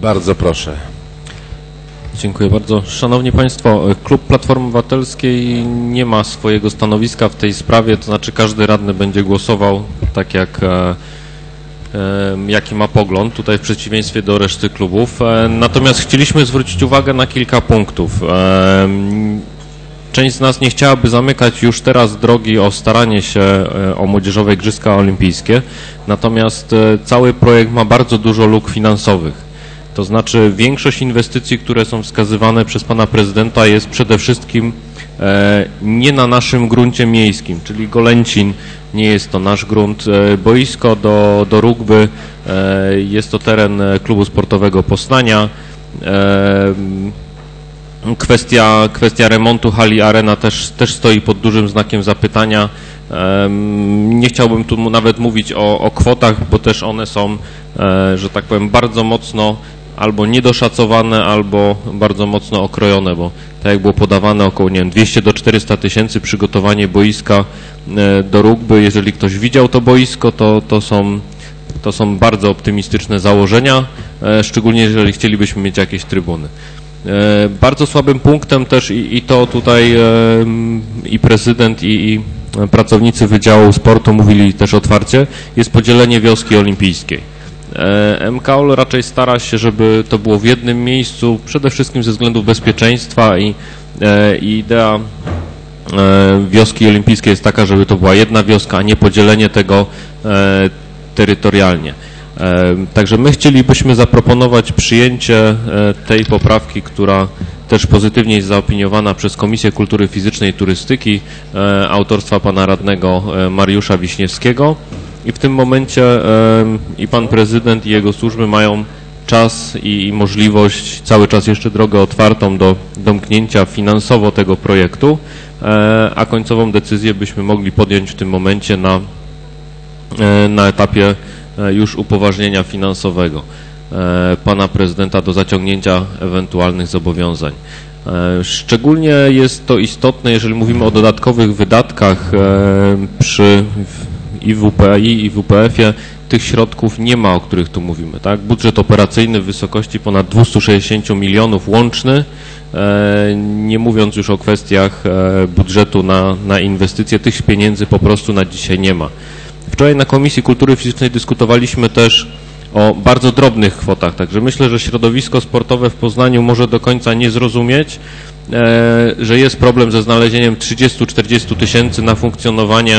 Bardzo proszę. Dziękuję bardzo. Szanowni Państwo, Klub Platformy Obywatelskiej nie ma swojego stanowiska w tej sprawie, to znaczy każdy radny będzie głosował tak jaki ma pogląd, tutaj w przeciwieństwie do reszty klubów. Natomiast chcieliśmy zwrócić uwagę na kilka punktów. Część z nas nie chciałaby zamykać już teraz drogi o staranie się o młodzieżowe Igrzyska Olimpijskie, natomiast cały projekt ma bardzo dużo luk finansowych. To znaczy większość inwestycji, które są wskazywane przez pana prezydenta, jest przede wszystkim nie na naszym gruncie miejskim, czyli Golęcin nie jest to nasz grunt, boisko do rugby jest to teren klubu sportowego Poznania. Kwestia remontu hali Arena też stoi pod dużym znakiem zapytania. Nie chciałbym tu nawet mówić o kwotach, bo też one są, że tak powiem, bardzo mocno albo niedoszacowane, albo bardzo mocno okrojone, bo tak jak było podawane, około, nie wiem, 200 do 400 tysięcy przygotowanie boiska do rugby. Jeżeli ktoś widział to boisko, to są bardzo optymistyczne założenia, szczególnie jeżeli chcielibyśmy mieć jakieś trybuny. Bardzo słabym punktem też i to tutaj i prezydent i pracownicy Wydziału Sportu mówili też otwarcie, jest podzielenie wioski olimpijskiej. MKOL raczej stara się, żeby to było w jednym miejscu, przede wszystkim ze względów bezpieczeństwa i idea wioski olimpijskiej jest taka, żeby to była jedna wioska, a nie podzielenie tego terytorialnie. Także my chcielibyśmy zaproponować przyjęcie tej poprawki, która też pozytywnie jest zaopiniowana przez Komisję Kultury Fizycznej i Turystyki autorstwa pana radnego Mariusza Wiśniewskiego. I w tym momencie i pan prezydent i jego służby mają czas i możliwość, cały czas jeszcze drogę otwartą do domknięcia finansowo tego projektu, a końcową decyzję byśmy mogli podjąć w tym momencie na etapie już upoważnienia finansowego pana prezydenta do zaciągnięcia ewentualnych zobowiązań. Szczególnie jest to istotne, jeżeli mówimy o dodatkowych wydatkach przy i w WPI, i w WPF-ie tych środków nie ma, o których tu mówimy, tak? Budżet operacyjny w wysokości ponad 260 milionów łączny, nie mówiąc już o kwestiach budżetu na inwestycje, tych pieniędzy po prostu na dzisiaj nie ma. Wczoraj na Komisji Kultury Fizycznej dyskutowaliśmy też o bardzo drobnych kwotach, także myślę, że środowisko sportowe w Poznaniu może do końca nie zrozumieć, że jest problem ze znalezieniem 30-40 tysięcy na funkcjonowanie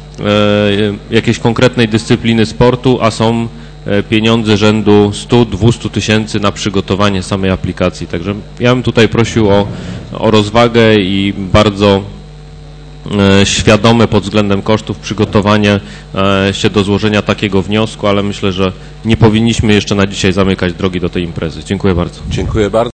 jakiejś konkretnej dyscypliny sportu, a są pieniądze rzędu 100-200 tysięcy na przygotowanie samej aplikacji. Także ja bym tutaj prosił o rozwagę i bardzo świadome pod względem kosztów przygotowanie się do złożenia takiego wniosku, ale myślę, że nie powinniśmy jeszcze na dzisiaj zamykać drogi do tej imprezy. Dziękuję bardzo. Dziękuję bardzo.